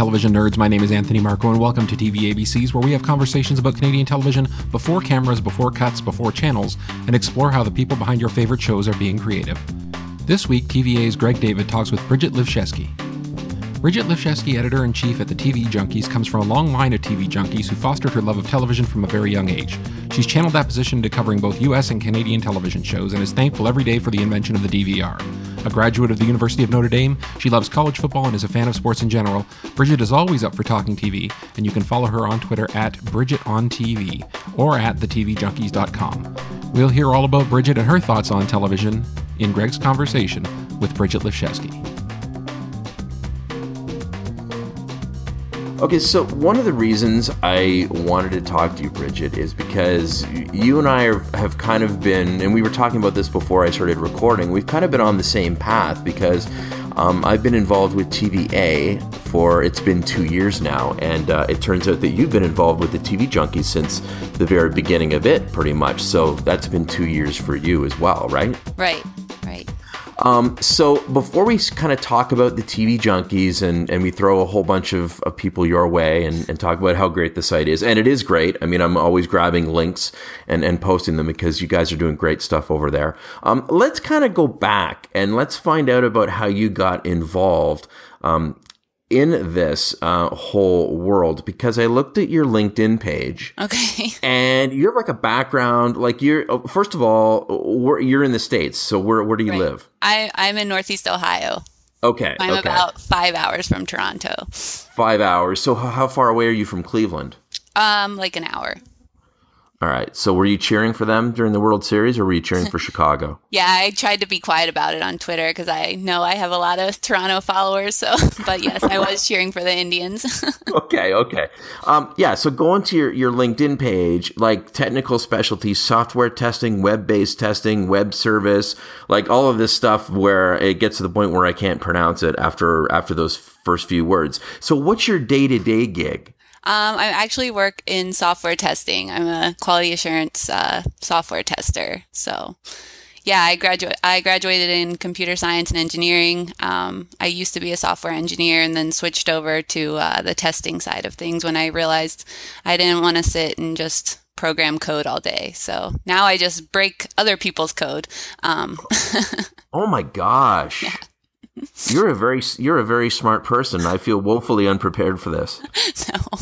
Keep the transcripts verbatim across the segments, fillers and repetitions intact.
television nerds, my name is Anthony Marco, and welcome to T V A B Cs, where we have conversations about Canadian television before cameras, before cuts, before channels, and explore how the people behind your favorite shows are being creative. This week, T V A's Greg David talks with Bridget Livshesky. Bridget Livshesky, editor-in-chief at the T V Junkies, comes from a long line of T V junkies who fostered her love of television from a very young age. She's channeled that position into covering both U S and Canadian television shows and is thankful every day for the invention of the D V R. A graduate of the University of Notre Dame, she loves college football and is a fan of sports in general. Bridget is always up for talking T V, and you can follow her on Twitter at BridgetOnTV or at the T V junkies dot com. We'll hear all about Bridget and her thoughts on television in Greg's conversation with Bridget Livshesky. Okay, so one of the reasons I wanted to talk to you, Bridget, is because you and I are, have kind of been, and we were talking about this before I started recording, we've kind of been on the same path because um, I've been involved with T V A for, it's been two years now, and uh, it turns out that you've been involved with the T V Junkies since the very beginning of it, pretty much, so that's been two years for you as well, right? Right, right. Um, so before we kind of talk about the T V Junkies and, and we throw a whole bunch of, of people your way and, and talk about how great the site is, and it is great. I mean, I'm always grabbing links and, and posting them because you guys are doing great stuff over there. Um, let's kind of go back and let's find out about how you got involved um, in this uh, whole world, because I looked at your LinkedIn page. Okay. And you have like a background, like you're, first of all, where, you're in the States. So where, where do you right. live? I, I'm in Northeast Ohio. Okay. I'm okay. about five hours from Toronto. Five hours. So how far away are you from Cleveland? Um, like an hour. All right. So were you cheering for them during the World Series or were you cheering for Chicago? Yeah, I tried to be quiet about it on Twitter because I know I have a lot of Toronto followers. So, but yes, I was cheering for the Indians. okay. Okay. Um, yeah. So going to your, your LinkedIn page, like technical specialties, software testing, web-based testing, web service, like all of this stuff where it gets to the point where I can't pronounce it after, after those first few words. So what's your day-to-day gig? Um, I actually work in software testing. I'm a quality assurance uh, software tester. So, yeah, I graduate. I graduated in computer science and engineering. Um, I used to be a software engineer and then switched over to uh, the testing side of things when I realized I didn't want to sit and just program code all day. So now I just break other people's code. Um, oh my gosh. Yeah. You're a very you're a very smart person. I feel woefully unprepared for this. No.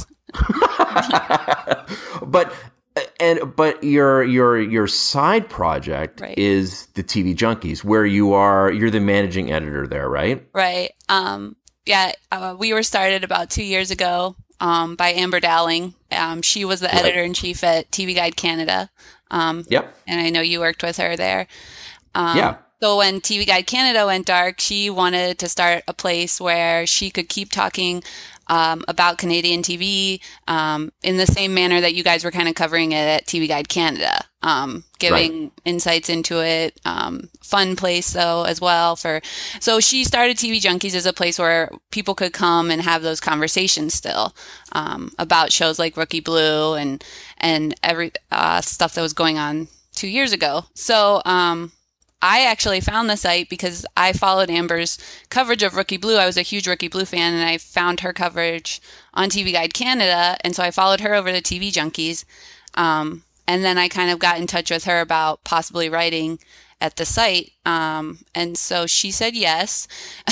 but and but your your your side project right. is the T V Junkies, where you are you're the managing editor there, right? Right. Um. Yeah. Uh, we were started about two years ago um, by Amber Dowling. Um, she was the right. editor in chief at T V Guide Canada. Um, yep. And I know you worked with her there. Um, yeah. So when T V Guide Canada went dark, she wanted to start a place where she could keep talking um, about Canadian T V um, in the same manner that you guys were kind of covering it at T V Guide Canada, um, giving right. insights into it. Um, fun place though as well for. So she started T V Junkies as a place where people could come and have those conversations still um, about shows like Rookie Blue and and every uh, stuff that was going on two years ago. So. Um, I actually found the site because I followed Amber's coverage of Rookie Blue. I was a huge Rookie Blue fan, and I found her coverage on T V Guide Canada, and so I followed her over to T V Junkies. Um, and then I kind of got in touch with her about possibly writing at the site. Um, and so she said yes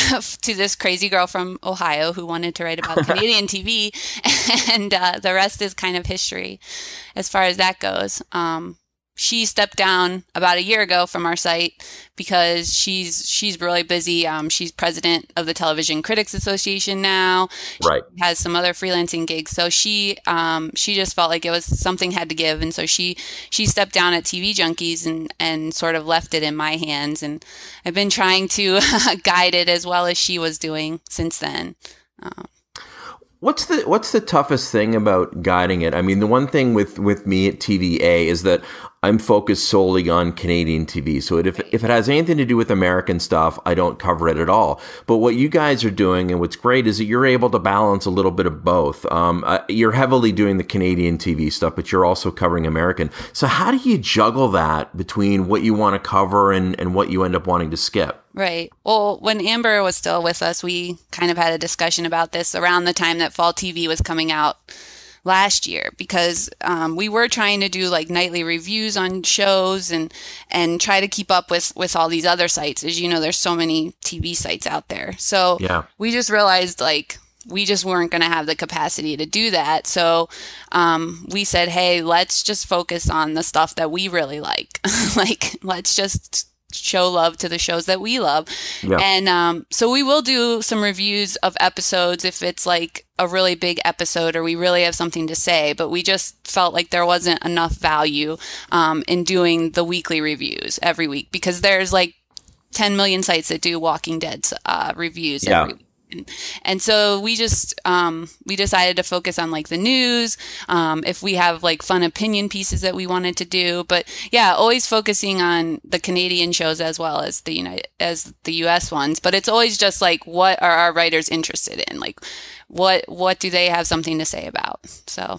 to this crazy girl from Ohio who wanted to write about Canadian T V, and uh, the rest is kind of history as far as that goes. Um, She stepped down about a year ago from our site because she's she's really busy. Um, she's president of the Television Critics Association now. Right. She has some other freelancing gigs. So she um, she just felt like it was something had to give. And so she she stepped down at T V Junkies and, and sort of left it in my hands. And I've been trying to guide it as well as she was doing since then. Um, What's the what's the toughest thing about guiding it? I mean, the one thing with, with me at T V A is that I'm focused solely on Canadian T V. So if if it has anything to do with American stuff, I don't cover it at all. But what you guys are doing and what's great is that you're able to balance a little bit of both. Um, uh, you're heavily doing the Canadian T V stuff, but you're also covering American. So how do you juggle that between what you want to cover and, and what you end up wanting to skip? Right. Well, when Amber was still with us, we kind of had a discussion about this around the time that Fall T V was coming out last year, because um, we were trying to do like nightly reviews on shows and and try to keep up with with all these other sites. As you know, there's so many T V sites out there. So Yeah. we just realized like we just weren't going to have the capacity to do that. So um, we said, hey, let's just focus on the stuff that we really like. Like, let's just show love to the shows that we love. Yeah. And um, so we will do some reviews of episodes if it's like a really big episode or we really have something to say, but we just felt like there wasn't enough value um, in doing the weekly reviews every week, because there's like ten million sites that do Walking Dead uh, reviews Yeah. every week. And, and so we just um, we decided to focus on like the news, um, if we have like fun opinion pieces that we wanted to do, but yeah, always focusing on the Canadian shows as well as the United as the U S ones. But it's always just like, what are our writers interested in? Like, what what do they have something to say about? So.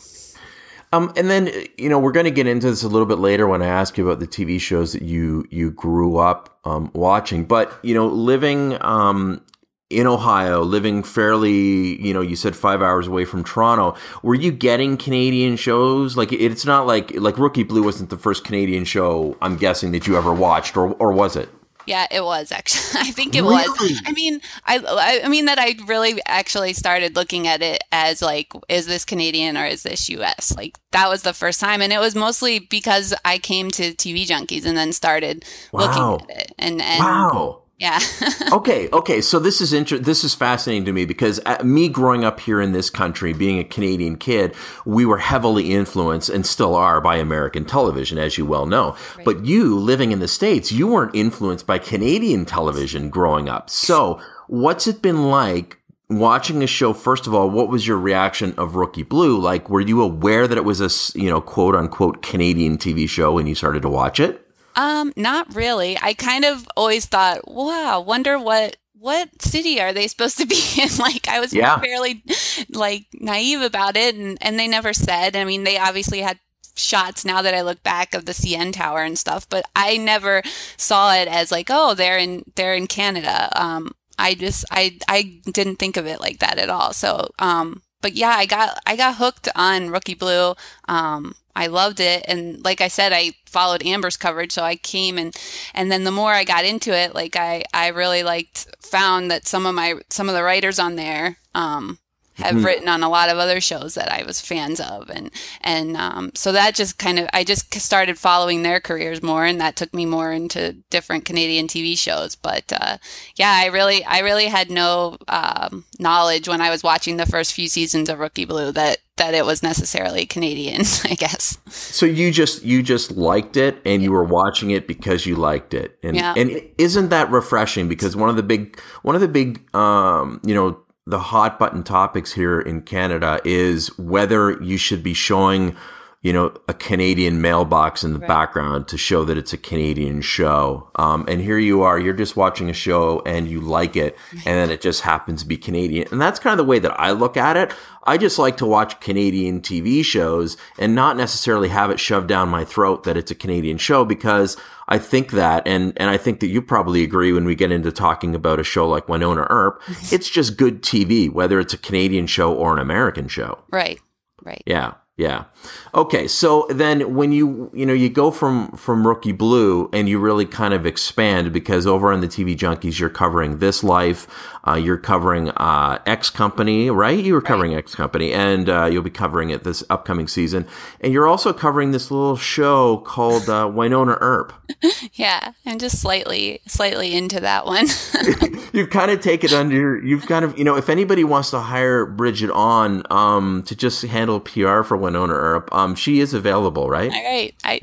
Um, and then, you know, we're going to get into this a little bit later when I ask you about the T V shows that you you grew up um, watching. But, you know, living um, in Ohio, living fairly, you know, you said five hours away from Toronto, were you getting Canadian shows? Like, it's not like, like Rookie Blue wasn't the first Canadian show, I'm guessing, that you ever watched, or or was it? Yeah, it was actually. I think it Really? was. I mean, I I I mean that I really actually started looking at it as like, is this Canadian or is this U S? Like, that was the first time, and it was mostly because I came to T V Junkies and then started Wow. looking at it. And and Wow. yeah. Okay, okay. So this is inter- this is fascinating to me, because uh, me growing up here in this country, being a Canadian kid, we were heavily influenced, and still are, by American television, as you well know. Right. But you, living in the States, you weren't influenced by Canadian television growing up. So what's it been like watching a show? First of all, what was your reaction of Rookie Blue? Like, were you aware that it was a, s- you know, quote unquote Canadian T V show when you started to watch it? Um, not really. I kind of always thought, wow, wonder what what city are they supposed to be in? Like, I was Yeah. fairly like naive about it, and and they never said. I mean, they obviously had shots now that I look back of the C N Tower and stuff, but I never saw it as like, oh, they're in they're in Canada. Um, I just I I didn't think of it like that at all. So, um, but yeah, I got I got hooked on Rookie Blue. Um, I loved it, and like I said, I followed Amber's coverage, so I came and and then the more I got into it, like I I really liked found that some of my some of the writers on there um have Mhm. written on a lot of other shows that I was fans of, and and um, so that just kind of I just started following their careers more, and that took me more into different Canadian T V shows. But uh, yeah, I really I really had no um, knowledge when I was watching the first few seasons of Rookie Blue that that it was necessarily Canadian, I guess. So you just you just liked it, and you were watching it because you liked it, and Yeah. and isn't that refreshing? Because one of the big one of the big um, you know the hot button topics here in Canada is whether you should be showing, you know, a Canadian mailbox in the Right. background to show that it's a Canadian show. Um, and here you are, you're just watching a show and you like it, and then it just happens to be Canadian. And that's kind of the way that I look at it. I just like to watch Canadian T V shows and not necessarily have it shoved down my throat that it's a Canadian show, because I think that, and, and I think that you probably agree when we get into talking about a show like Wynonna Earp, it's just good T V, whether it's a Canadian show or an American show. Right, right. Yeah, yeah. Okay, so then when you, you know, you go from, from Rookie Blue and you really kind of expand, because over on the T V Junkies, you're covering This Life, uh, you're covering uh, X Company, right? You were covering X Company, and uh, you'll be covering it this upcoming season. And you're also covering this little show called uh, Wynonna Earp. Yeah, I'm just slightly slightly into that one. You've kind of taken under, you've kind of, you know, if anybody wants to hire Bridget on um, to just handle P R for Wynonna Earp, um, she is available, right? All right, I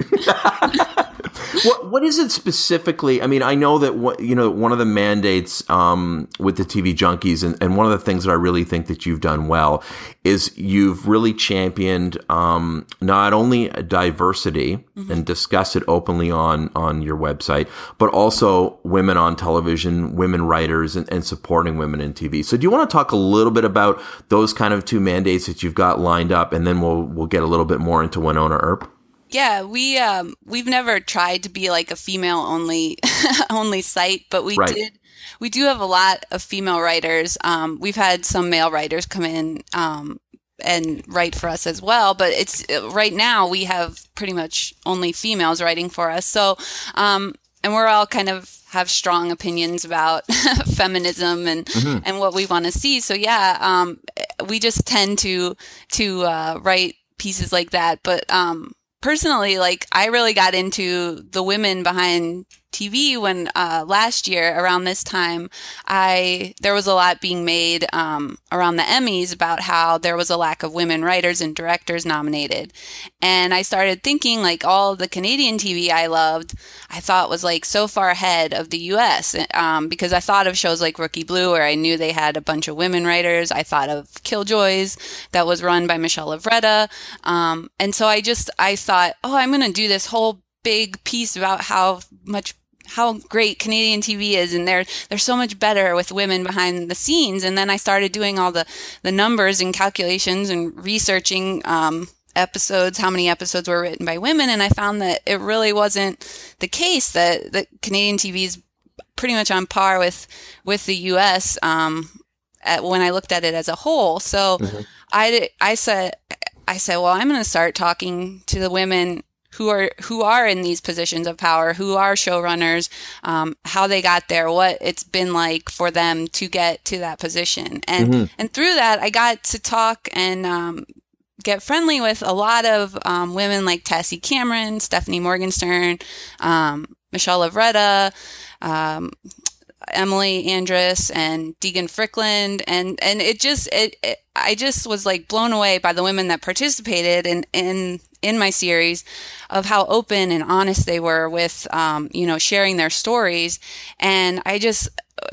What what is it specifically? I mean, I know that what you know one of the mandates um, with the T V Junkies, and, and one of the things that I really think that you've done well is you've really championed um, not only diversity mm-hmm. and discussed it openly on on your website, but also women on television, women writers, and, and supporting women in T V. So, do you want to talk a little bit about those kind of two mandates that you've got lined up, and then we'll we'll get a little bit more into Wynonna Earp? Yeah, we um we've never tried to be like a female only only site, but we Right. did we do have a lot of female writers. Um, we've had some male writers come in um, and write for us as well, but it's right now we have pretty much only females writing for us. So, um, and we're all kind of have strong opinions about feminism and mm-hmm. and what we want to see. So yeah, um, we just tend to to uh, write pieces like that. But um, personally, like I really got into the women behind T V when uh, last year around this time, I there was a lot being made um, around the Emmys about how there was a lack of women writers and directors nominated, and I started thinking like all the Canadian T V I loved, I thought was like so far ahead of the U S um, because I thought of shows like Rookie Blue where I knew they had a bunch of women writers. I thought of Killjoys that was run by Michelle Lovretta, um, and so I just I thought, oh, I'm going to do this whole big piece about how much. how great Canadian T V is, and they're they're so much better with women behind the scenes. And then I started doing all the, the numbers and calculations and researching um, episodes, how many episodes were written by women, and I found that it really wasn't the case, that, that Canadian T V is pretty much on par with, with the U S um, at, when I looked at it as a whole. So mm-hmm. I, I said, I said, well, I'm going to start talking to the women who are who are in these positions of power, who are showrunners, um, how they got there, what it's been like for them to get to that position. And mm-hmm. and through that, I got to talk and um, get friendly with a lot of um, women like Tassie Cameron, Stephanie Morgenstern, um, Michelle Lovretta, um, Emily Andrus, and Deegan Frickland. And, and it just, it, it, I just was like blown away by the women that participated in, in, in my series, of how open and honest they were with, um, you know, sharing their stories. And I just,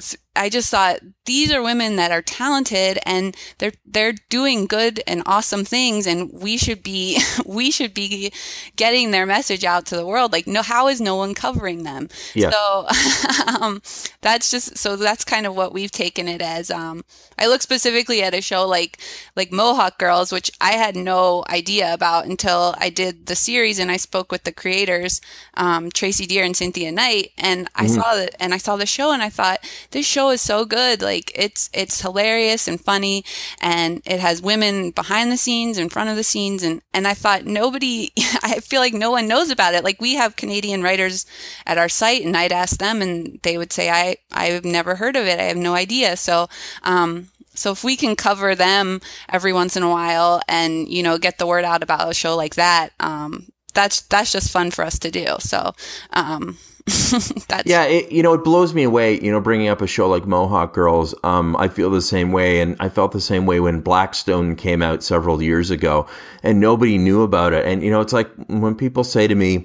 I just thought, these are women that are talented and they're they're doing good and awesome things, and we should be we should be getting their message out to the world. Like, no, how is no one covering them? Yeah. So um, that's just so that's kind of what we've taken it as. Um, I look specifically at a show like like Mohawk Girls, which I had no idea about until I did the series and I spoke with the creators, um, Tracy Deer and Cynthia Knight, and I mm-hmm. saw the and I saw the show and I thought, this show is so good. Like, it's it's hilarious and funny, and it has women behind the scenes, in front of the scenes, and and I thought nobody I feel like no one knows about it. Like, we have Canadian writers at our site, and I'd ask them and they would say, I I've never heard of it, I have no idea. So um so if we can cover them every once in a while and, you know, get the word out about a show like that, um that's that's just fun for us to do. So um That's- yeah, it, you know, it blows me away, you know, bringing up a show like Mohawk Girls. Um, I feel the same way, and I felt the same way when Blackstone came out several years ago, and nobody knew about it. And, you know, it's like when people say to me,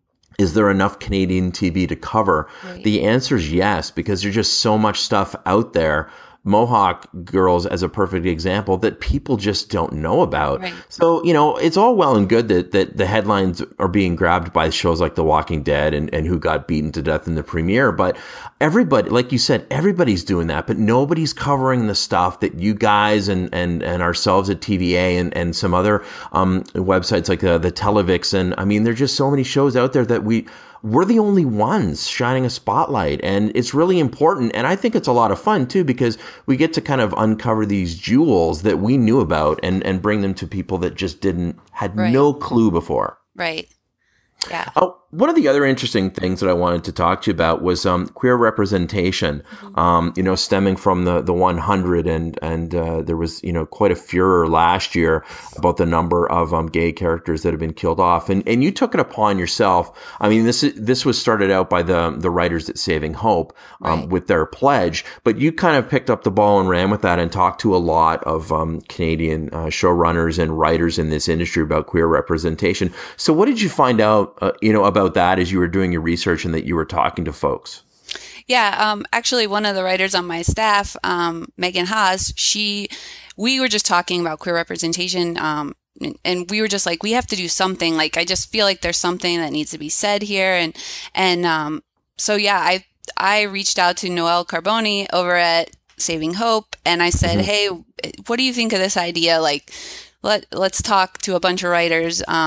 is there enough Canadian T V to cover? Right. The answer is yes, because there's just so much stuff out there. Mohawk Girls as a perfect example that people just don't know about. Right. So, you know, it's all well and good that, that the headlines are being grabbed by shows like The Walking Dead and, and Who Got Beaten to Death in the Premiere. But everybody, like you said, everybody's doing that, but nobody's covering the stuff that you guys and, and, and ourselves at T V A and, and some other um, websites like the, the Televixen. I mean, there's just so many shows out there that we, we're the only ones shining a spotlight, and it's really important. And I think it's a lot of fun too, because we get to kind of uncover these jewels that we knew about and, and bring them to people that just didn't, had right. no clue before. Right. Yeah. Oh, one of the other interesting things that I wanted to talk to you about was um, queer representation, mm-hmm. um, you know, stemming from the, the one hundred, and and uh, there was, you know, quite a furor last year about the number of um, gay characters that have been killed off. And and you took it upon yourself. I mean, this this was started out by the the writers at Saving Hope um, right. with their pledge, but you kind of picked up the ball and ran with that and talked to a lot of um, Canadian uh, showrunners and writers in this industry about queer representation. So what did you find out, uh, you know, about that as you were doing your research and that you were talking to folks? Yeah, um, actually, one of the writers on my staff, um, Megan Haas, she, we were just talking about queer representation, um, and, and we were just like, we have to do something. Like, I just feel like there's something that needs to be said here, and and um, so yeah, I I reached out to Noelle Carboni over at Saving Hope, and I said, mm-hmm. hey, what do you think of this idea? Like, let let's talk to a bunch of writers. Um,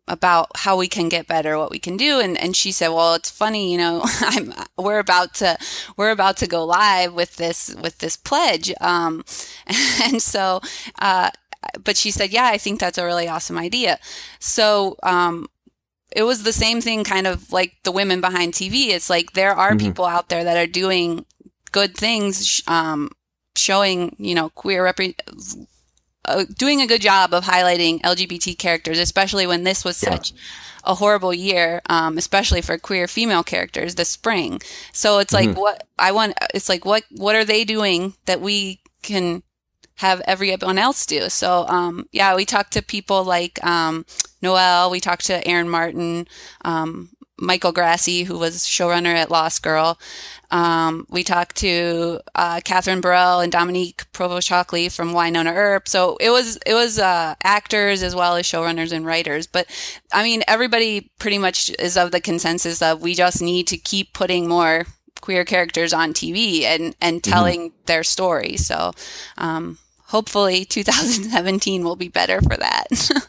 about how we can get better, what we can do. And, and she said, well, it's funny, you know, I'm, we're about to, we're about to go live with this, with this pledge. Um, and so, uh, but she said, yeah, I think that's a really awesome idea. So, um, it was the same thing kind of like the women behind T V. It's like, there are mm-hmm. people out there that are doing good things, um, showing, you know, queer rep- uh, doing a good job of highlighting L G B T characters, especially when this was yeah. such a horrible year, um, especially for queer female characters this spring. So it's mm-hmm. like, what I want, it's like, what, what are they doing that we can have everyone else do? So, um, yeah, we talked to people like, um, Noelle, we talked to Aaron Martin, um, Michael Grassi, who was showrunner at Lost Girl. Um, we talked to uh, Catherine Burrell and Dominique Provost-Shockley from Winona Earp. So it was it was uh, actors as well as showrunners and writers. But I mean, everybody pretty much is of the consensus of we just need to keep putting more queer characters on T V and and telling mm-hmm. their story. So um, hopefully, two thousand seventeen will be better for that.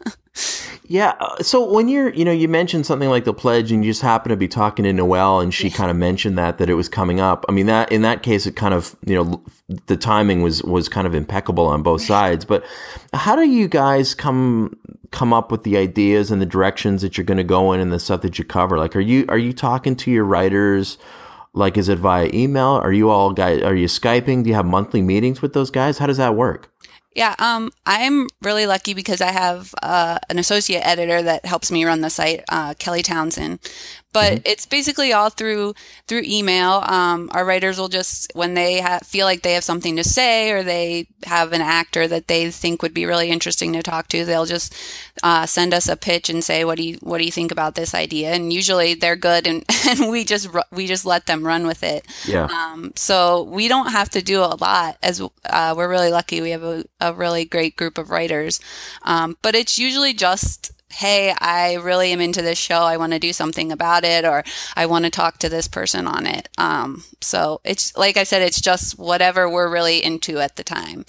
Yeah. So when you're, you know, you mentioned something like the pledge and you just happen to be talking to Noelle and she kind of mentioned that, that it was coming up. I mean, that in that case, it kind of, you know, the timing was, was kind of impeccable on both sides. But how do you guys come, come up with the ideas and the directions that you're going to go in and the stuff that you cover? Like, are you, are you talking to your writers? Like, is it via email? Are you all guys, are you Skyping? Do you have monthly meetings with those guys? How does that work? Yeah, um, I'm really lucky because I have uh, an associate editor that helps me run the site, uh, Kelly Townsend. But mm-hmm. it's basically all through through email. Um, our writers will just, when they ha- feel like they have something to say or they have an actor that they think would be really interesting to talk to, they'll just uh, send us a pitch and say, "What do you what do you think about this idea?" And usually they're good, and, and we just we just let them run with it. Yeah. Um, so we don't have to do a lot. As uh, we're really lucky, we have a, a really great group of writers. Um, but it's usually just, hey, I really am into this show. I want to do something about it, or I want to talk to this person on it. Um, so it's, like I said, it's just whatever we're really into at the time.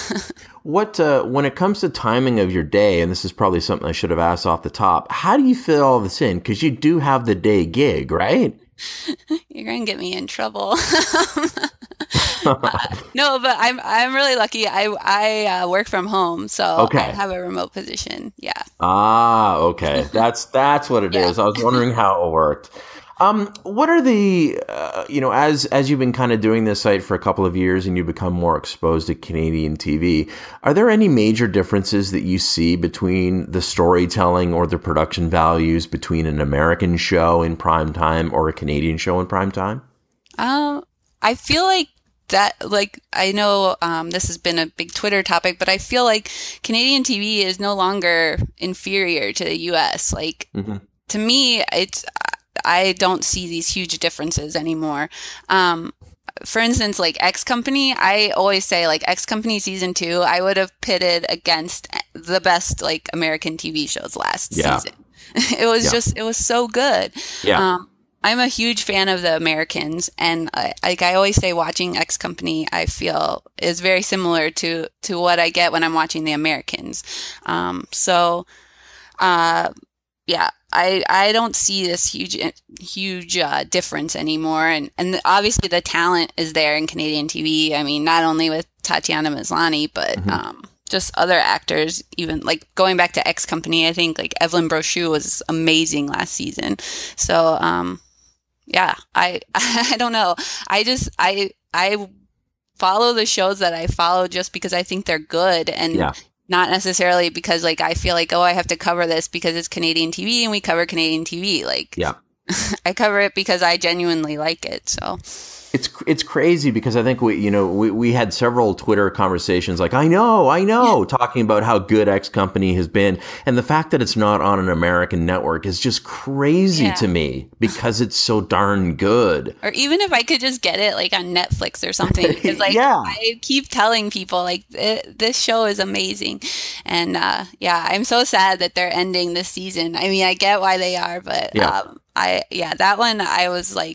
What, uh, when it comes to timing of your day, and this is probably something I should have asked off the top, how do you fit all this in? Because you do have the day gig, right? You're going to get me in trouble. uh, no, but I'm I'm really lucky. I I uh, work from home, so okay. I have a remote position. Yeah. Ah, okay. That's that's what it yeah. is. I was wondering how it worked. Um, what are the uh, you know, as as you've been kind of doing this site for a couple of years and you become more exposed to Canadian T V, are there any major differences that you see between the storytelling or the production values between an American show in prime time or a Canadian show in prime time? Um, I feel like that, like, I know um, this has been a big Twitter topic, but I feel like Canadian T V is no longer inferior to the U S. Like, mm-hmm. to me, it's, I don't see these huge differences anymore. Um, for instance, like X Company, I always say like X Company season two, I would have pitted against the best like American T V shows last yeah. season. It was yeah. just, it was so good. Yeah. Um, I'm a huge fan of the Americans, and I, like I always say, watching X Company, I feel is very similar to, to what I get when I'm watching the Americans. Um, so, uh, yeah, I I don't see this huge huge uh, difference anymore, and and obviously the talent is there in Canadian T V. I mean, not only with Tatiana Maslany, but mm-hmm. um, just other actors. Even like going back to X Company, I think like Evelyn Brochu was amazing last season. So. Um, Yeah, I I don't know. I just I I follow the shows that I follow just because I think they're good, and yeah. not necessarily because like I feel like, oh, I have to cover this because it's Canadian T V and we cover Canadian T V. Like, yeah. I cover it because I genuinely like it. So it's it's crazy because I think we you know we, we had several Twitter conversations like I know I know yeah. talking about how good X Company has been, and the fact that it's not on an American network is just crazy yeah. to me because it's so darn good. Or even if I could just get it like on Netflix or something, because like yeah. I keep telling people like it, this show is amazing, and uh, yeah, I'm so sad that they're ending this season. I mean, I get why they are, but yeah. um, I yeah that one I was like.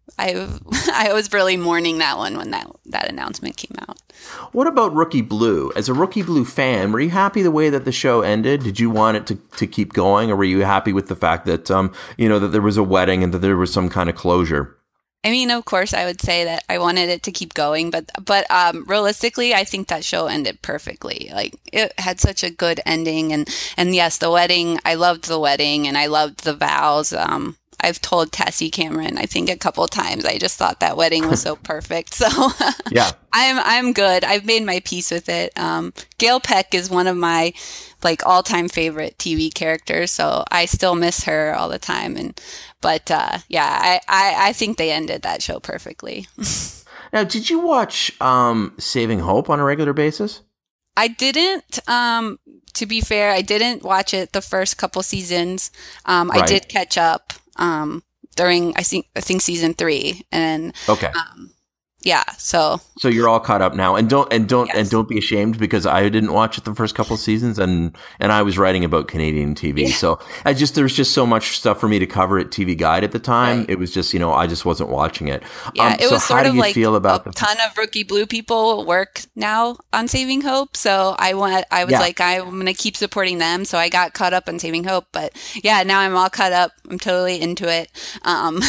I I was really mourning that one when that that announcement came out. What about Rookie Blue? As a Rookie Blue fan, were you happy the way that the show ended? Did you want it to, to keep going, or were you happy with the fact that um you know that there was a wedding and that there was some kind of closure? I mean, of course, I would say that I wanted it to keep going, but but um, realistically, I think that show ended perfectly. Like, it had such a good ending, and and yes, the wedding. I loved the wedding, and I loved the vows. Um, I've told Tessie Cameron, I think a couple of times, I just thought that wedding was so perfect. So yeah, I'm I'm good. I've made my peace with it. Um, Gail Peck is one of my like all time favorite T V characters, so I still miss her all the time. And but uh, yeah, I, I I think they ended that show perfectly. Now, did you watch um, Saving Hope on a regular basis? I didn't. Um, to be fair, I didn't watch it the first couple seasons. Um, Right. I did catch up um, during I think I think season three, and Okay. um, yeah. So So you're all caught up now, and don't and don't Yes. and don't be ashamed, because I didn't watch it the first couple of seasons, and and I was writing about Canadian T V, Yeah. so I just there's just so much stuff for me to cover at T V Guide at the time. Right. It was just you know I just wasn't watching it. yeah, Um, it so was how sort do of you like feel about a the? ton of Rookie Blue people work now on Saving Hope. So I went. I was Yeah. like, I'm going to keep supporting them. So I got caught up on Saving Hope. But yeah, now I'm all caught up. I'm totally into it. Um,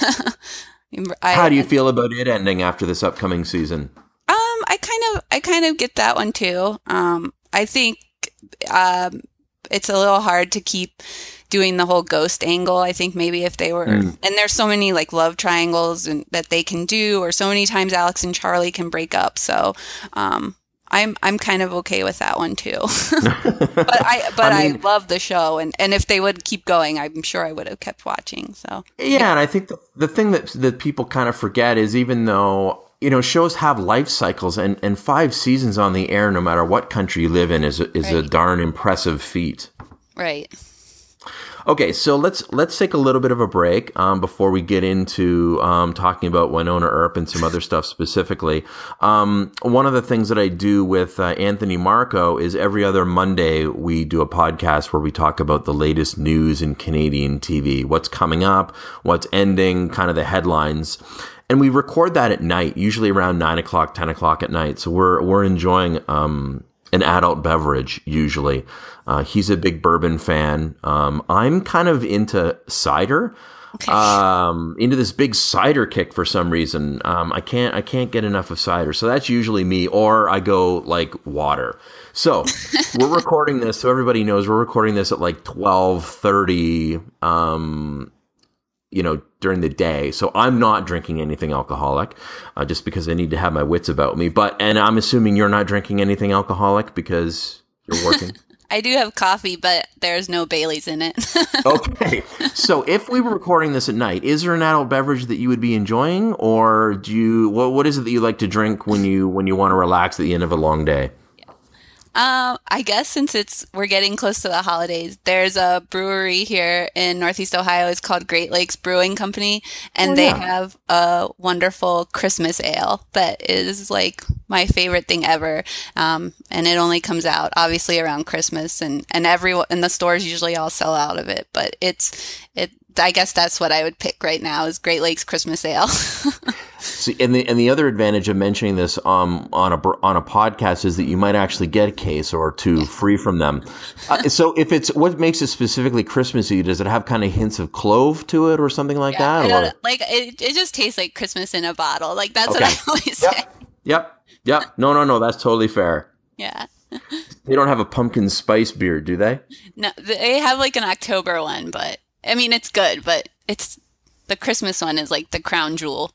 I, How do you feel about it ending after this upcoming season? Um, I kind of, I kind of get that one too. Um, I think, um, it's a little hard to keep doing the whole ghost angle. I think maybe if they were, Mm. and there's so many like love triangles and that they can do, or so many times Alex and Charlie can break up. So, um, I'm I'm kind of okay with that one too. but I but I I, mean- love the show, and, and if they would keep going, I'm sure I would have kept watching. So Yeah, and I think the, the thing that that people kind of forget is, even though you know shows have life cycles, and, and five seasons on the air, no matter what country you live in, is a, is a Right. darn impressive feat. right. Okay, so let's let's take a little bit of a break um, before we get into um, talking about Winona Earp and some other stuff specifically. Um, one of the things that I do with uh, Anthony Marco is every other Monday we do a podcast where we talk about the latest news in Canadian T V, what's coming up, what's ending, kind of the headlines. And we record that at night, usually around nine o'clock, ten o'clock at night. So we're we're enjoying um, an adult beverage usually. Uh, he's a big bourbon fan. Um, I'm kind of into cider, Okay. um, into this big cider kick for some reason. Um, I can't I can't get enough of cider. So that's usually me, or I go like water. So we're recording this, so everybody knows we're recording this at like twelve thirty. Um, you know, during the day. So I'm not drinking anything alcoholic, uh, just because I need to have my wits about me. But, and I'm assuming you're not drinking anything alcoholic because you're working. I do have coffee, but there's no Baileys in it. Okay. So if we were recording this at night, is there an adult beverage that you would be enjoying, or do you, what, what is it that you like to drink when you, when you want to relax at the end of a long day? Um, I guess since it's we're getting close to the holidays, there's a brewery here in Northeast Ohio. It's called Great Lakes Brewing Company, and Oh, they yeah. have a wonderful Christmas ale that is like my favorite thing ever. Um, and it only comes out obviously around Christmas, and and everyone and the stores usually all sell out of it. But it's it. I guess that's what I would pick right now is Great Lakes Christmas Ale. See, and the and the other advantage of mentioning this um, on a br- on a podcast is that you might actually get a case or two free from them. Uh, so if it's what makes it specifically Christmassy, does it have kind of hints of clove to it or something like Yeah, I that? don't- Or like it, it just tastes like Christmas in a bottle. Like that's Okay. what I always say. Yep. Yep. Yep. No, no, no. That's totally fair. Yeah. They don't have a pumpkin spice beer, do they? No, they have like an October one, but I mean it's good, but it's the Christmas one is like the crown jewel.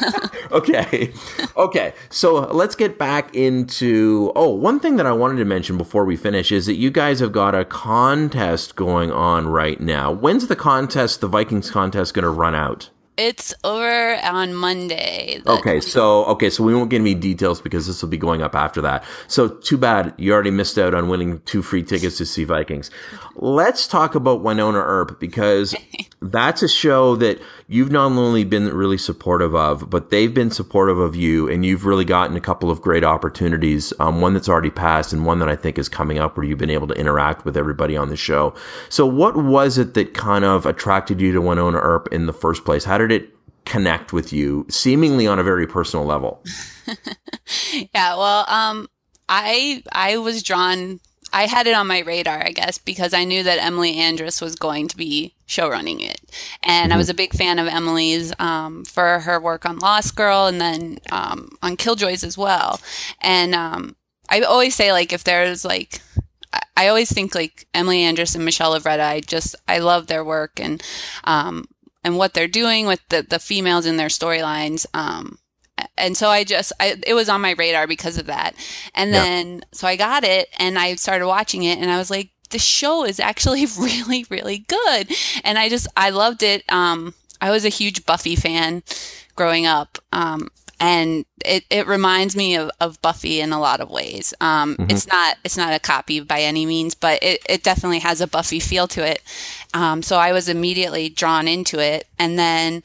Okay. Okay. So let's get back into. Oh, one thing that I wanted to mention before we finish is that you guys have got a contest going on right now. When's the contest, the Vikings contest, going to run out? It's over on Monday. the- Okay, so okay, so we won't get any details because this will be going up after that. So too bad you already missed out on winning two free tickets to see Vikings. Let's talk about Winona Earp, because that's a show that you've not only been really supportive of, but they've been supportive of you, and you've really gotten a couple of great opportunities. Um, one that's already passed, and one that I think is coming up, where you've been able to interact with everybody on the show. So what was it that kind of attracted you to Winona Earp in the first place? How did it connect with you, seemingly on a very personal level? Yeah, well, um, I I was drawn. I had it on my radar, I guess, because I knew that Emily Andras was going to be showrunning it, and mm-hmm. I was a big fan of Emily's um, for her work on Lost Girl, and then um, on Killjoys as well. And um, I always say, like, if there's like, I always think like Emily Andras and Michelle Lovretta. I just I love their work and um, and what they're doing with the the females in their storylines. Um, And so I just, I, it was on my radar because of that. And then, yeah. so I got it and I started watching it and I was like, the show is actually really, really good. And I just, I loved it. Um, I was a huge Buffy fan growing up. Um, and it, it reminds me of, of Buffy in a lot of ways. Um, mm-hmm. It's not, it's not a copy by any means, but it, it definitely has a Buffy feel to it. Um, so I was immediately drawn into it. And then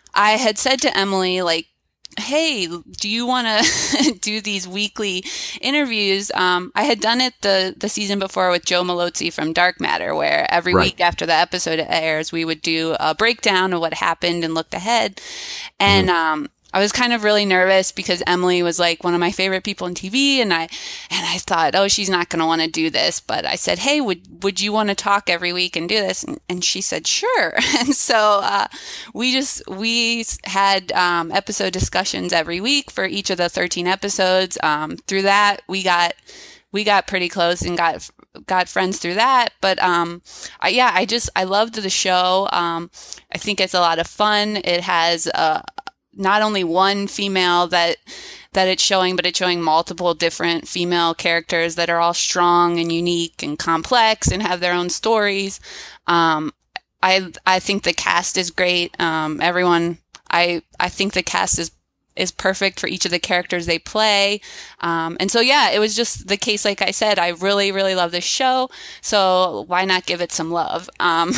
I had said to Emily, like, hey, do you want to do these weekly interviews? Um, I had done it the, the season before with Joe Malozzi from Dark Matter, where every right. week after the episode airs, we would do a breakdown of what happened and looked ahead. And, mm-hmm. um, I was kind of really nervous because Emily was like one of my favorite people in T V, and I and I thought, oh, she's not going to want to do this. But I said, hey, would would you want to talk every week and do this? And, and she said, sure. And so uh, we just we had um, episode discussions every week for each of the thirteen episodes. Um, through that, we got we got pretty close and got got friends through that. But um, I, yeah, I just I loved the show. Um, I think it's a lot of fun. It has a not only one female that that it's showing, but it's showing multiple different female characters that are all strong and unique and complex and have their own stories. Um, I I think the cast is great. Um, everyone, I I think the cast is is perfect for each of the characters they play. Um, and so, yeah, it was just the case, like I said, I really, really love this show. So why not give it some love? Um,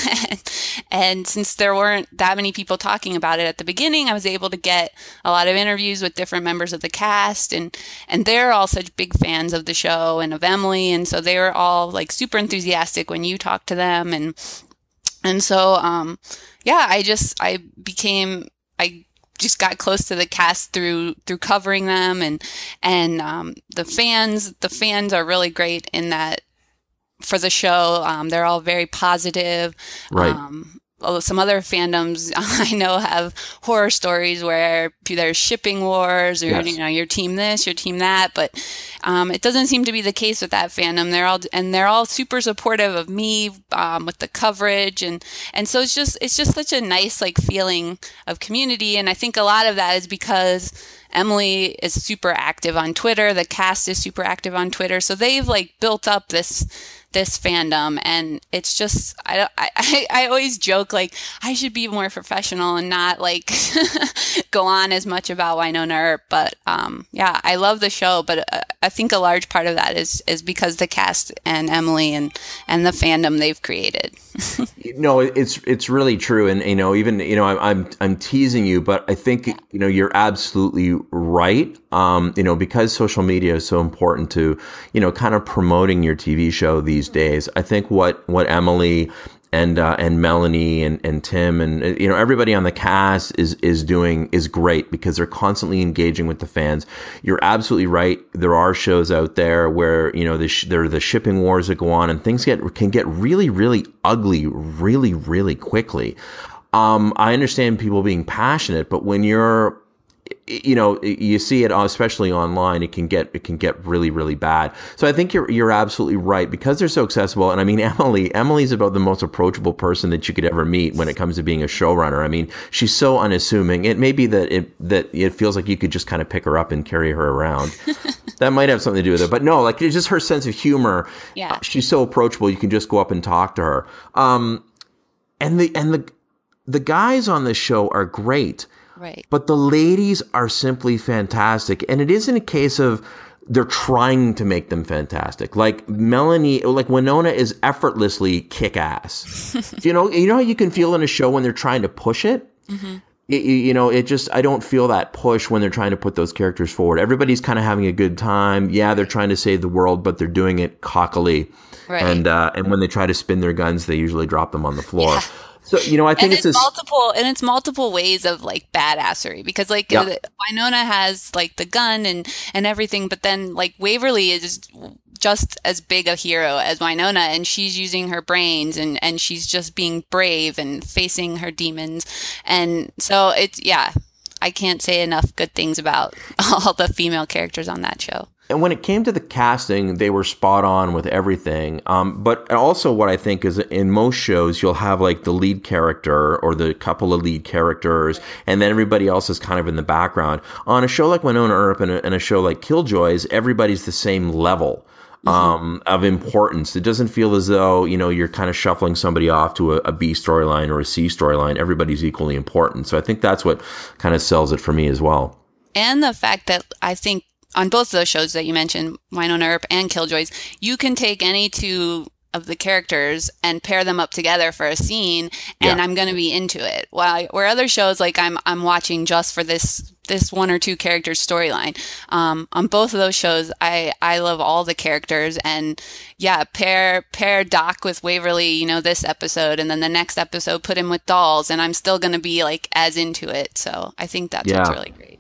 and since there weren't that many people talking about it at the beginning, I was able to get a lot of interviews with different members of the cast. And, and they're all such big fans of the show and of Emily. And so they were all like super enthusiastic when you talked to them. And, and so, um, yeah, I just, I became, I, just got close to the cast through through covering them, and and um, the fans the fans are really great in that for the show. Um, they're all very positive. Right. Um, some other fandoms I know have horror stories where there's shipping wars, or yes. you know, your team this, your team that, but um, it doesn't seem to be the case with that fandom. They're all and they're all super supportive of me um, with the coverage, and and so it's just it's just such a nice like feeling of community. And I think a lot of that is because Emily is super active on Twitter. The cast is super active on Twitter, so they've like built up this. this fandom, and it's just I, I I always joke like I should be more professional and not like go on as much about Wynonna Earp, but um yeah, I love the show, but uh, I think a large part of that is is because the cast and Emily and and the fandom they've created. No, it's it's really true, and you know, even you know, I'm I'm I'm teasing you, but I think you know you're absolutely right. Um, you know, because social media is so important to you know kind of promoting your T V show these days. I think what what Emily and uh, and Melanie and, and Tim and you know everybody on the cast is is doing is great because they're constantly engaging with the fans. You're absolutely right. There are shows out there where you know the sh- there are the shipping wars that go on, and things get can get really really ugly really really quickly. Um, I understand people being passionate, but when you're you know, you see it, especially online, it can get, it can get really, really bad. So I think you're, you're absolutely right because they're so accessible. And I mean, Emily, Emily's about the most approachable person that you could ever meet when it comes to being a showrunner. I mean, she's so unassuming. It may be that it, that it feels like you could just kind of pick her up and carry her around. That might have something to do with it, but no, like it's just her sense of humor. Yeah. Uh, she's so approachable. You can just go up and talk to her. Um, and the, and the, the guys on this show are great. Right. But the ladies are simply fantastic. And it isn't a case of they're trying to make them fantastic. Like Melanie, like Wynonna is effortlessly kick ass. you know, you know how you can feel in a show when they're trying to push it? Mm-hmm. It, you know, it just, I don't feel that push when they're trying to put those characters forward. Everybody's kind of having a good time. Yeah, they're trying to save the world, but they're doing it cockily. Right. And, uh, and when they try to spin their guns, they usually drop them on the floor. Yeah. So, you know, I think and it's it's this. multiple and it's multiple ways of like badassery because like Yeah. uh, Winona has like the gun and and everything, but then like Waverly is just as big a hero as Winona, and she's using her brains and and she's just being brave and facing her demons. And so it's yeah, I can't say enough good things about all the female characters on that show. And when it came to the casting, they were spot on with everything. Um, but also what I think is in most shows, you'll have like the lead character or the couple of lead characters, and then everybody else is kind of in the background. On a show like Wynonna Earp and a, and a show like Killjoys, everybody's the same level. Um, of importance. It doesn't feel as though, you know, you're kind of shuffling somebody off to a, a B storyline or a C storyline. Everybody's equally important. So I think that's what kind of sells it for me as well. And the fact that I think on both of those shows that you mentioned, Wynonna Earp and Killjoys, you can take any two of the characters and pair them up together for a scene, and Yeah. I'm going to be into it. While where other shows, like I'm I'm watching just for this this one or two characters storyline. Um, on both of those shows, I I love all the characters, and yeah, pair pair Doc with Waverly, you know, this episode, and then the next episode put him with Dolls, and I'm still going to be like as into it. So I think that's Yeah. what's really great.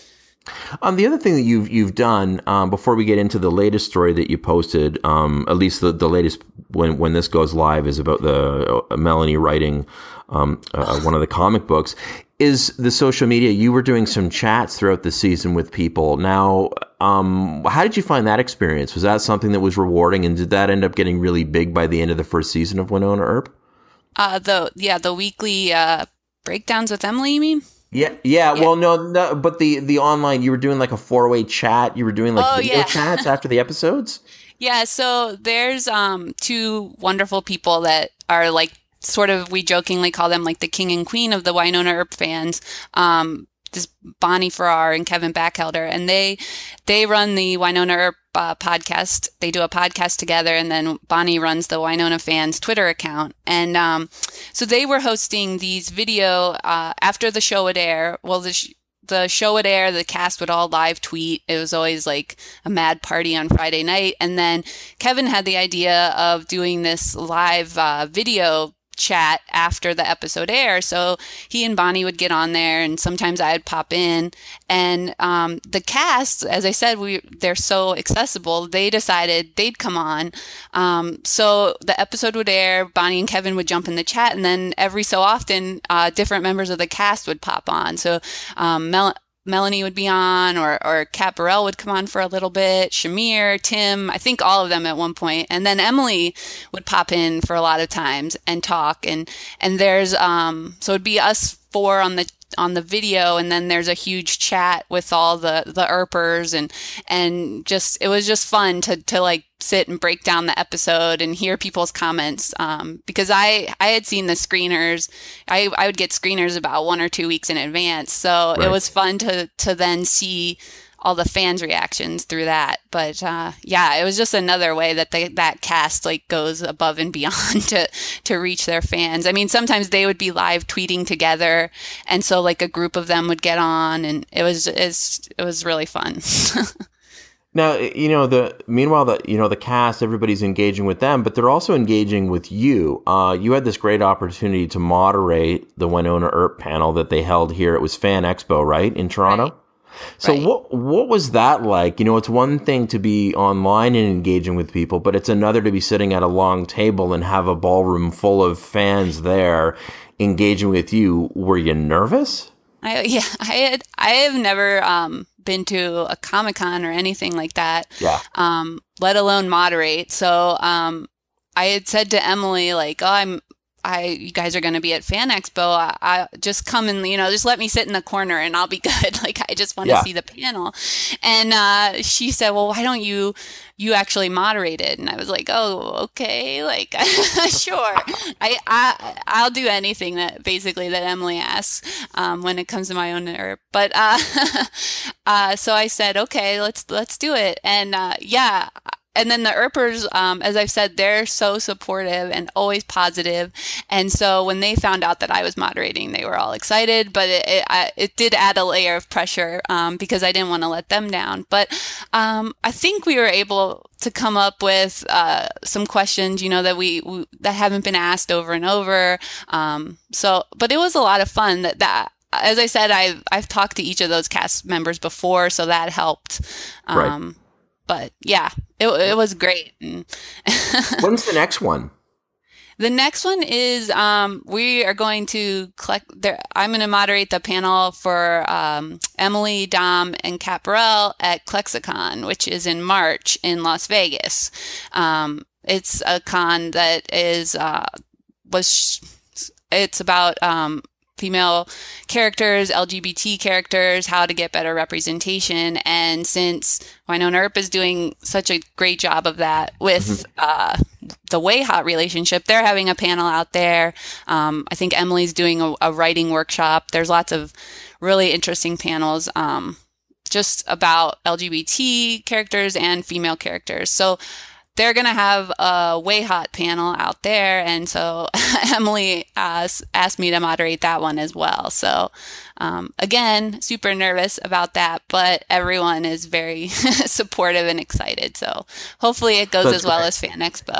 Um, the other thing that you've you've done um, before we get into the latest story that you posted, um, at least the, the latest when when this goes live is about the uh, Melanie writing um, uh, one of the comic books, is the social media. You were doing some chats throughout the season with people. Now, um, how did you find that experience? Was that something that was rewarding, and did that end up getting really big by the end of the first season of Wynonna Earp? Uh, the yeah, the weekly uh, breakdowns with Emily, you mean? Yeah, yeah, Yeah. Well, no, no, but the the online, you were doing like a four way chat. You were doing like Oh, video yeah. chats after the episodes. Yeah, so there's um two wonderful people that are like sort of we jokingly call them like the king and queen of the Wynonna Earp fans. Um this Bonnie Farrar and Kevin Backhelder, and they they run the Wynonna Earp uh, podcast. They do a podcast together, and then Bonnie runs the Wynonna fans Twitter account. And um, so they were hosting these video uh, after the show would air. Well, the sh- the show would air, the cast would all live tweet. It was always like a mad party on Friday night. And then Kevin had the idea of doing this live uh, video chat after the episode airs. So he and Bonnie would get on there, and sometimes I'd pop in. And um, the cast, as I said, we they're so accessible. They decided they'd come on. Um, so the episode would air. Bonnie and Kevin would jump in the chat, and then every so often, uh, different members of the cast would pop on. So um, Mel. Melanie would be on, or or Kat Burrell would come on for a little bit. Shamir, Tim, I think all of them at one point, and then Emily would pop in for a lot of times and talk. And and there's um so it'd be us four on the on the video, and then there's a huge chat with all the the Earpers, and and just it was just fun to to like sit and break down the episode and hear people's comments, um, because I I had seen the screeners. I I would get screeners about one or two weeks in advance, so Right. it was fun to to then see all the fans' reactions through that. But uh, yeah, it was just another way that they, that cast like goes above and beyond to to reach their fans. I mean, sometimes they would be live tweeting together, and so like a group of them would get on, and it was it's, it was really fun. Now, you know, the meanwhile, the you know the cast, everybody's engaging with them, but they're also engaging with you. Uh, you had this great opportunity to moderate the Wynonna Earp panel that they held here. It was Fan Expo, right, in Toronto? Right. So Right. what what was that like? You know, it's one thing to be online and engaging with people, but it's another to be sitting at a long table and have a ballroom full of fans there engaging with you. Were you nervous? I, yeah, I had I have never um, been to a Comic-Con or anything like that. Yeah. Um, let alone moderate. So um, I had said to Emily, like, oh, I'm I you guys are going to be at Fan Expo. I, I just come and, you know, just let me sit in the corner and I'll be good. Like, I just want to Yeah. see the panel. And uh, she said, well, why don't you you actually moderate it? And I was like, oh, okay, like sure. I, I I'll do anything that basically that Emily asks um, when it comes to my own nerve. But uh, uh, so I said, okay, let's let's do it. And uh, yeah. and then the Earpers, um, as I've said, they're so supportive and always positive. And so when they found out that I was moderating, they were all excited. But it it, I, it did add a layer of pressure um, because I didn't want to let them down. But um, I think we were able to come up with uh, some questions, you know, that we, we that haven't been asked over and over. Um, so, but it was a lot of fun. That that. As I said, I've I've talked to each of those cast members before, so that helped. Um, right. But yeah, it it was great. When's the next one? The next one is um, we are going to collect. There, I'm going to moderate the panel for um, Emily, Dom, and Kat Burrell at ClexaCon, which is in March in Las Vegas. Um, it's a con that is uh, was it's about um, female characters, L G B T characters, how to get better representation. And since Wynonna Earp is doing such a great job of that with mm-hmm. uh, the Way Hot relationship, they're having a panel out there. Um, I think Emily's doing a, a writing workshop. There's lots of really interesting panels um, just about L G B T characters and female characters. So they're going to have a Way Hot panel out there. And so Emily asked, asked me to moderate that one as well. So um, again, super nervous about that, but everyone is very supportive and excited. So hopefully it goes That's as well great. As Fan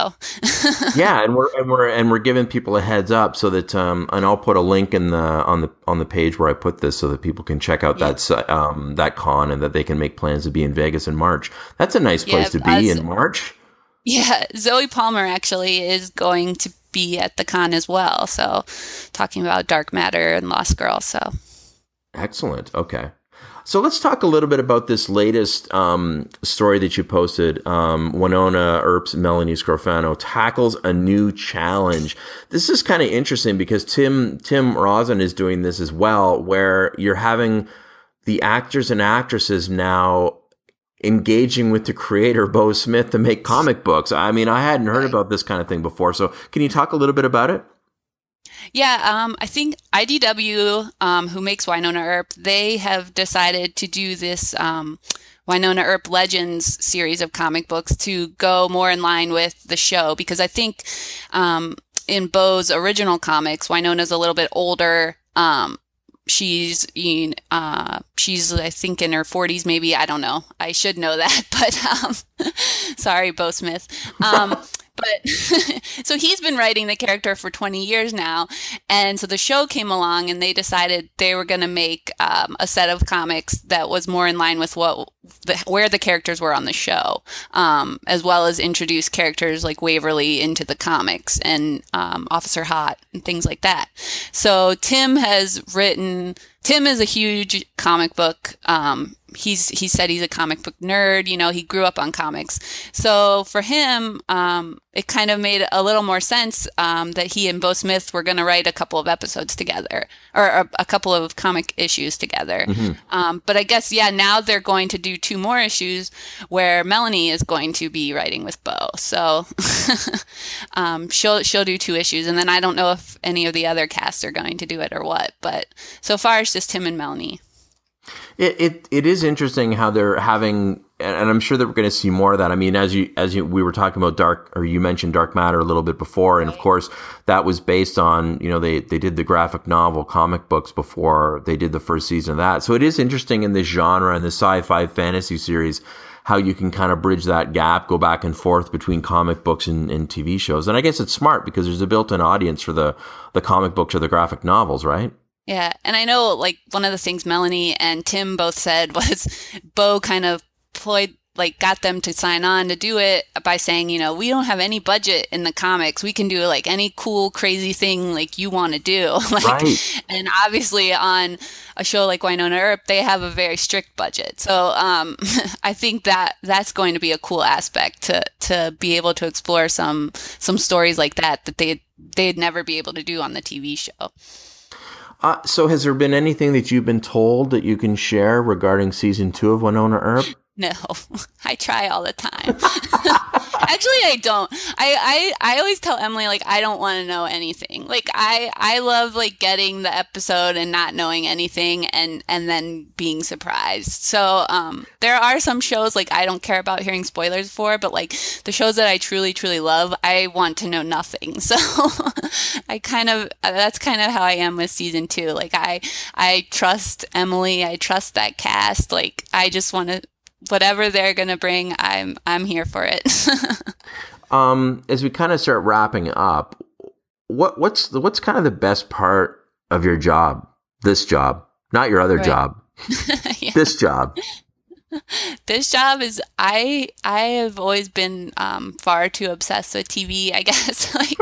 Expo. Yeah. And we're, and we're, and we're giving people a heads up so that, um, and I'll put a link in the, on the, on the page where I put this so that people can check out yeah. that, um, that con and that they can make plans to be in Vegas in March. That's a nice place yeah, to be in March. Yeah, Zoe Palmer actually is going to be at the con as well. So talking about Dark Matter and Lost Girl. So excellent. Okay. So let's talk a little bit about this latest um, story that you posted. Um, Wynonna Earp's Melanie Scrofano tackles a new challenge. This is kind of interesting because Tim Tim Rosen is doing this as well, where you're having the actors and actresses now engaging with the creator, Beau Smith, to make comic books. I mean, I hadn't heard about this kind of thing before. So can you talk a little bit about it? Yeah, um, I think I D W, um, who makes Wynonna Earp, they have decided to do this um, Wynonna Earp Legends series of comic books to go more in line with the show. Because I think um, in Beau's original comics, Wynonna's a little bit older. Um, She's, uh, she's, I think in her forties, maybe. I don't know. I should know that, but, um, sorry, Beau Smith. Um, but so he's been writing the character for twenty years now. And so the show came along and they decided they were going to make, um, a set of comics that was more in line with what, the, where the characters were on the show, um, as well as introduce characters like Waverly into the comics and, um, Officer Hot and things like that. So Tim has written, Tim is a huge comic book, um, He's he said he's a comic book nerd. You know, he grew up on comics. So for him, um, it kind of made a little more sense um, that he and Beau Smith were going to write a couple of episodes together, or a, a couple of comic issues together. Mm-hmm. Um, but I guess, yeah, now they're going to do two more issues where Melanie is going to be writing with Beau. So um, she'll she'll do two issues, and then I don't know if any of the other casts are going to do it or what. But so far, it's just him and Melanie. It, it it is interesting how they're having, and I'm sure that we're going to see more of that. I mean, as you as you we were talking about Dark, or you mentioned Dark Matter a little bit before, and of course that was based on, you know, they they did the graphic novel comic books before they did the first season of that. So it is interesting in this genre and the sci-fi fantasy series how you can kind of bridge that gap, go back and forth between comic books and, and T V shows. And I guess it's smart because there's a built-in audience for the the comic books or the graphic novels, right? Yeah, and I know, like, one of the things Melanie and Tim both said was Beau kind of ployed, like, got them to sign on to do it by saying, you know, we don't have any budget in the comics. We can do, like, any cool, crazy thing, like, you want to do. like, right. And obviously on a show like Wynonna Earp, they have a very strict budget. So um, I think that that's going to be a cool aspect to to be able to explore some some stories like that that they'd, they'd never be able to do on the T V show. Uh, so has there been anything that you've been told that you can share regarding season two of Wynonna Earp? No, I try all the time. Actually, I don't. I, I, I always tell Emily, like, I don't want to know anything. Like, I, I love, like, getting the episode and not knowing anything and, and then being surprised. So, um, there are some shows, like, I don't care about hearing spoilers for, but, like, the shows that I truly, truly love, I want to know nothing. So, I kind of, that's kind of how I am with season two. Like, I, I trust Emily. I trust that cast. Like, I just want to, whatever they're going to bring, I'm I'm here for it. um, as we kind of start wrapping up, what what's the, what's kind of the best part of your job? This job, not your other right. job. Yeah. This job. This job is I I have always been um, far too obsessed with T V, I guess. Like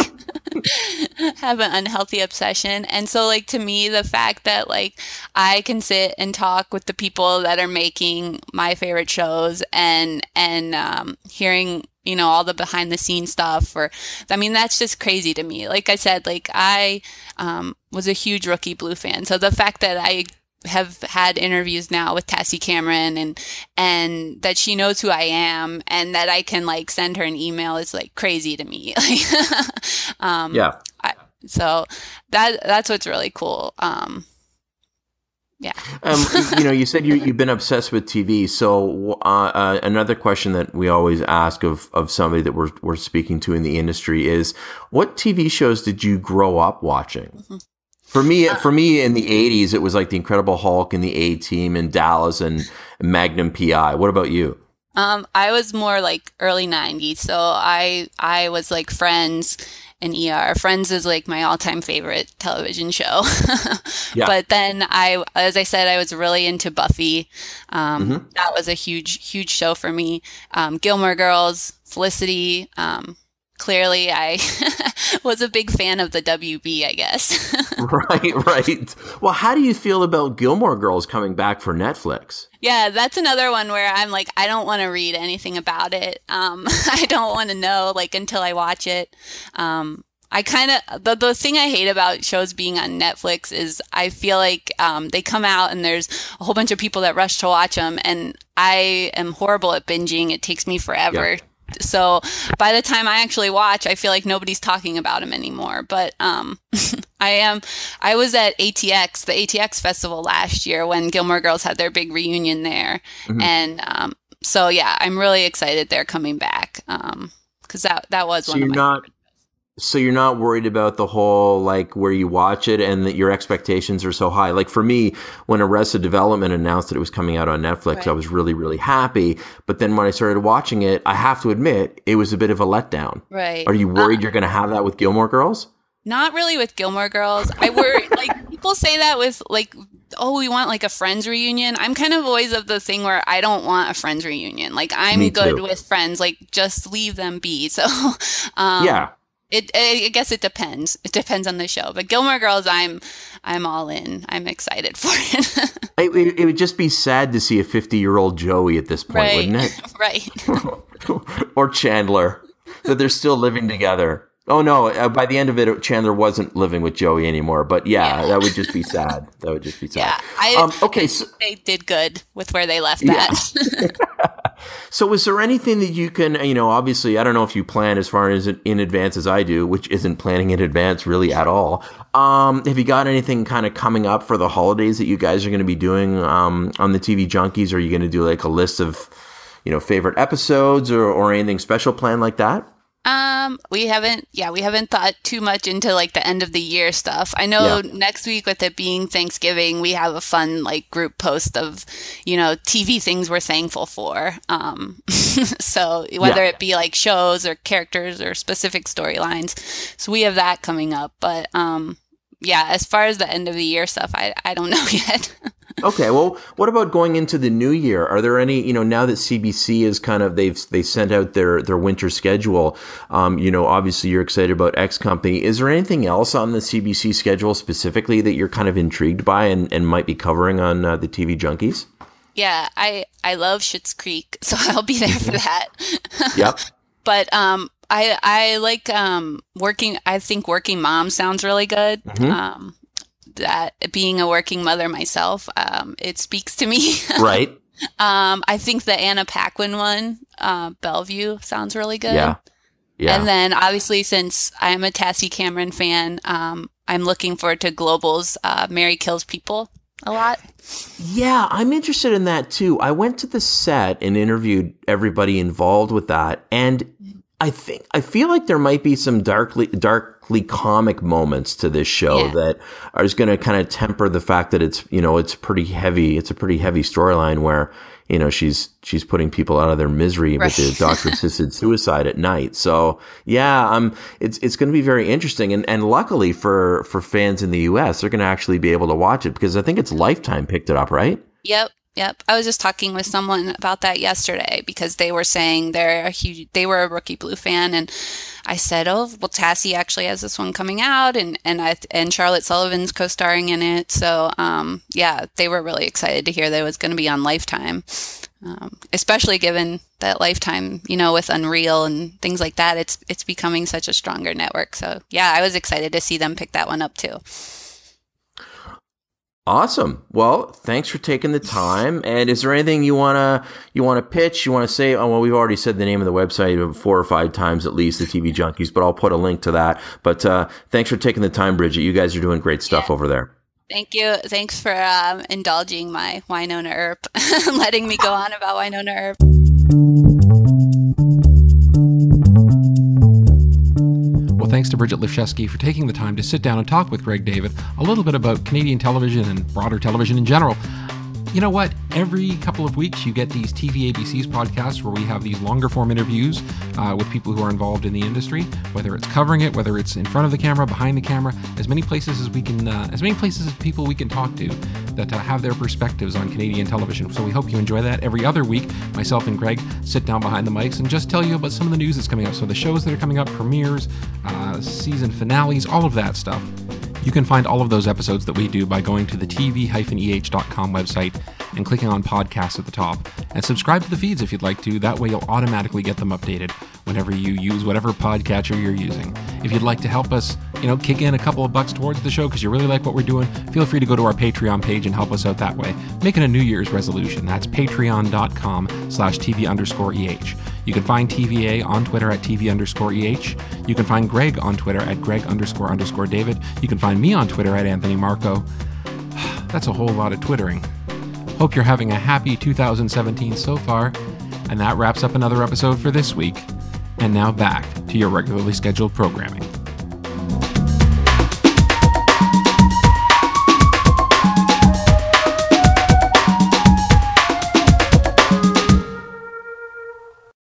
have an unhealthy obsession. And so like to me, the fact that like I can sit and talk with the people that are making my favorite shows and and um, hearing, you know, all the behind the scenes stuff, or I mean, that's just crazy to me. Like I said, like I um, was a huge Rookie Blue fan. So the fact that I have had interviews now with Tassie Cameron and and that she knows who I am and that I can like send her an email is like crazy to me. um, yeah. I, so that that's what's really cool. Um, yeah. um, you know, you said you, you've been obsessed with T V. So uh, uh, another question that we always ask of, of somebody that we're we're speaking to in the industry is, what T V shows did you grow up watching? Mm-hmm. For me, for me, in the eighties, it was like the Incredible Hulk and the A-Team and Dallas and Magnum P I. What about you? Um, I was more like early nineties. So I I was like Friends and E R. Friends is like my all-time favorite television show. Yeah. But then I, as I said, I was really into Buffy. Um, mm-hmm. That was a huge, huge show for me. Um, Gilmore Girls, Felicity. Um, clearly, I was a big fan of the W B, I guess. Right, right. Well, how do you feel about Gilmore Girls coming back for Netflix? Yeah, that's another one where I'm like, I don't want to read anything about it. Um, I don't want to know, like, until I watch it. Um, I kind of, the, the thing I hate about shows being on Netflix is I feel like um, they come out and there's a whole bunch of people that rush to watch them. And I am horrible at binging. It takes me forever. Yeah. So by the time I actually watch, I feel like nobody's talking about him anymore. But um, I am. I was at A T X, the A T X festival last year when Gilmore Girls had their big reunion there, mm-hmm. and um, so yeah, I'm really excited they're coming back um, because that that was so one you're of my. Not- So you're not worried about the whole, like, where you watch it and that your expectations are so high. Like for me, when Arrested Development announced that it was coming out on Netflix, right. I was really, really happy. But then when I started watching it, I have to admit, it was a bit of a letdown. Right. Are you worried uh, you're going to have that with Gilmore Girls? Not really with Gilmore Girls. I worry, like, people say that with, like, oh, we want like a Friends reunion. I'm kind of always of the thing where I don't want a Friends reunion. Like, I'm Me good too. with Friends. Like, just leave them be. So, um, yeah. It, I guess it depends. It depends on the show. But Gilmore Girls, I'm, I'm all in. I'm excited for it. it, it. It would just be sad to see a fifty-year-old Joey at this point, right. wouldn't it? Right. Or Chandler, that they're still living together. Oh no! Uh, by the end of it, Chandler wasn't living with Joey anymore. But yeah, yeah. that would just be sad. That would just be sad. Yeah, I, um, okay, so they did good with where they left yeah. that. So is there anything that you can, you know, obviously, I don't know if you plan as far as in advance as I do, which isn't planning in advance really at all. Um, have you got anything kind of coming up for the holidays that you guys are going to be doing um, on the T V Junkies? Are you going to do like a list of, you know, favorite episodes or, or anything special planned like that? Um, we haven't, yeah, we haven't thought too much into like the end of the year stuff. I know yeah. next week with it being Thanksgiving, we have a fun like group post of, you know, T V things we're thankful for. Um, so whether yeah. it be like shows or characters or specific storylines. So we have that coming up. But, um, yeah, as far as the end of the year stuff, I, I don't know yet. Okay, well, what about going into the new year? Are there any, you know, now that C B C is kind of, they've they sent out their, their winter schedule, um, you know, obviously you're excited about X Company. Is there anything else on the C B C schedule specifically that you're kind of intrigued by and, and might be covering on uh, the T V Junkies? Yeah, I, I love Schitt's Creek, so I'll be there for that. Yep. But um, I I like um working, I think Working Mom sounds really good. Mm-hmm. Um that being a working mother myself, um, it speaks to me. Right. Um, I think the Anna Paquin one, uh, Bellevue, sounds really good. Yeah. Yeah. And then obviously, since I'm a Tassie Cameron fan, um, I'm looking forward to Global's uh, Mary Kills People a lot. Yeah, I'm interested in that too. I went to the set and interviewed everybody involved with that, and I think I feel like there might be some darkly darkly comic moments to this show Yeah. that are just going to kind of temper the fact that it's, you know, it's pretty heavy. It's a pretty heavy storyline where, you know, she's she's putting people out of their misery Right. with the doctor assisted suicide at night. So yeah, um, it's it's going to be very interesting, and and luckily for for fans in the U S, they're going to actually be able to watch it because I think it's Lifetime picked it up, right? Yep. Yep. I was just talking with someone about that yesterday because they were saying they're a huge, they were a Rookie Blue fan. And I said, oh, well, Tassie actually has this one coming out, and, and I, and Charlotte Sullivan's co-starring in it. So, um, yeah, they were really excited to hear that it was going to be on Lifetime. Um, especially given that Lifetime, you know, with Unreal and things like that, it's, it's becoming such a stronger network. So yeah, I was excited to see them pick that one up too. Awesome. Well, thanks for taking the time. And is there anything you wanna you wanna pitch? You wanna say? Oh, well, we've already said the name of the website four or five times at least, the T V Junkies. But I'll put a link to that. But uh, thanks for taking the time, Bridget. You guys are doing great stuff Yeah. over there. Thank you. Thanks for um, indulging my Wynonna Earp, letting me go on about Wynonna Earp. Well, thanks to Bridget Lifshesky for taking the time to sit down and talk with Greg David a little bit about Canadian television and broader television in general. You know what? Every couple of weeks you get these T V A B C's podcasts where we have these longer form interviews uh, with people who are involved in the industry, whether it's covering it, whether it's in front of the camera, behind the camera, as many places as we can, uh, as many places as people we can talk to that uh, have their perspectives on Canadian television. So we hope you enjoy that. Every other week, myself and Greg sit down behind the mics and just tell you about some of the news that's coming up. So the shows that are coming up, premieres, uh, season finales, all of that stuff. You can find all of those episodes that we do by going to the T V E H dot com website and clicking on podcasts at the top. And subscribe to the feeds if you'd like to. That way you'll automatically get them updated whenever you use whatever podcatcher you're using. If you'd like to help us, you know, kick in a couple of bucks towards the show because you really like what we're doing, feel free to go to our Patreon page and help us out that way. Make it a New Year's resolution. That's patreon.com slash TV underscore EH. You can find T V A on Twitter at TV underscore EH. You can find Greg on Twitter at Greg underscore underscore David. You can find me on Twitter at Anthony Marco. That's a whole lot of twittering. Hope you're having a happy two thousand seventeen so far. And that wraps up another episode for this week. And now back to your regularly scheduled programming.